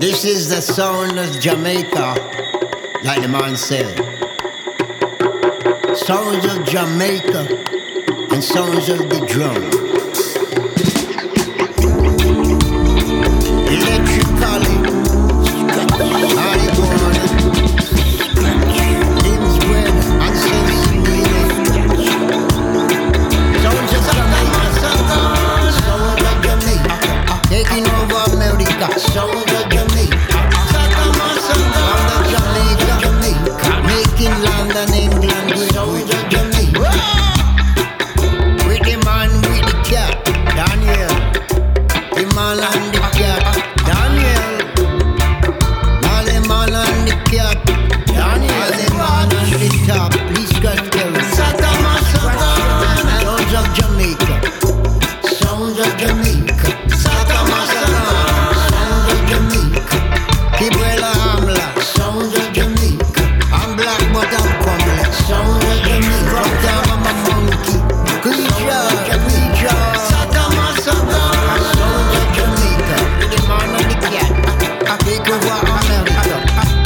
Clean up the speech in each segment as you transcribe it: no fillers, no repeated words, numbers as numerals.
This is the sound of Jamaica, like the man said. Sounds of Jamaica and sounds of the drum. Electrically, how you wanna things bread and sensibility. Sounds of Jamaica, sounds of Jamaica, taking over America. Sounds of Jamaica, sounds of Jamaica, making London, England. Sounds of Jamaica, with the man with the cat, Daniel, the man and the cat, Daniel, all the man and the cat, Daniel, all the man and the top. Please God tell me. Sounds of Jamaica, sounds of Jamaica, sounds of Jamaica. Kibuela Amla, sounds of Jamaica. I'm black but I'm complex. Sounds of Jamaica. From time I'm a monkey. Good job, good job. Sounds of Jamaica. The man and the cat. Take over America.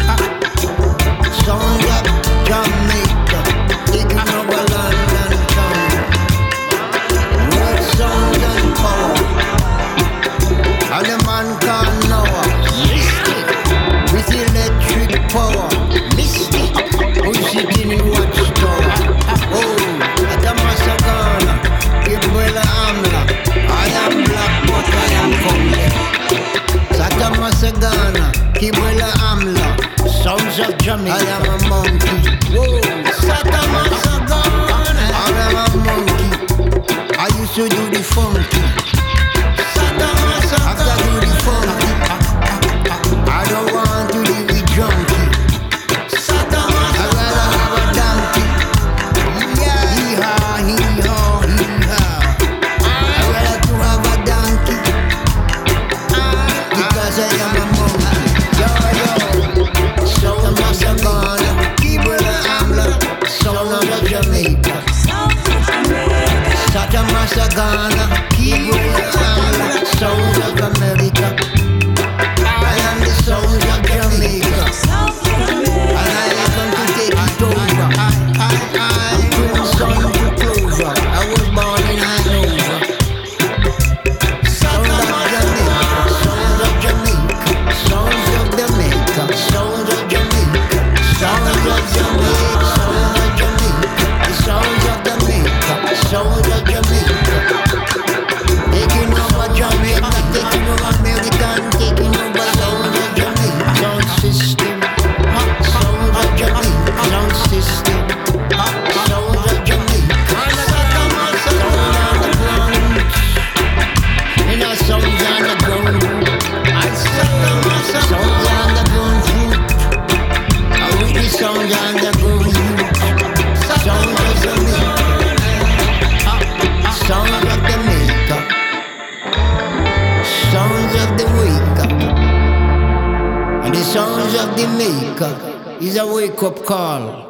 Sounds of Jamaica. Taking over London town. World sound and power. And the man can't know us. With electric power. Mystic. Who's sitting in watchtower? Oh, at a Masagana. Kibuela Amla. I am black but I am complex. Sata Masagana. Kibuela Amla. Sounds of Jamaica. I am a monkey. Whoa. Sata Masagana. I am a monkey. I used to do the funky. Sata Masagana. After do the funky, I don't want to do the junkie. Sata Masagana. I'd rather have a donkey. Yeah. Hee-haw, hee-haw, hee-haw. I'd rather to have a donkey. Because I am a monkey. Yo, yo. Sound of Masagana. Kibuela Amla. Sound of Jamaica. Sata Masagana. Kibuela Amla. Sound of America. I am the sound of Jamaica. And I am going to take it over. I'm doing sound to clover. I was born in Hanover. Sound of Jamaica. Sound of Jamaica. Sounds of Jamaica. Sounds of Jamaica. Sounds of Jamaica. Sounds of Jamaica. Sounds of Jamaica. Taking over Jamaica. Taking over America. Taking over sounds of Jamaica. Sound system. Sounds of Jamaica. Sound system. Sounds of Jamaica. Sounds on the ground. In a sounds on the ground. Sounds on the ground fruit. I read the sounds on the ground. Sounds of Jamaica. Sounds of Jamaica. Sounds of the wake up. And the sounds of the maker is a wake up call.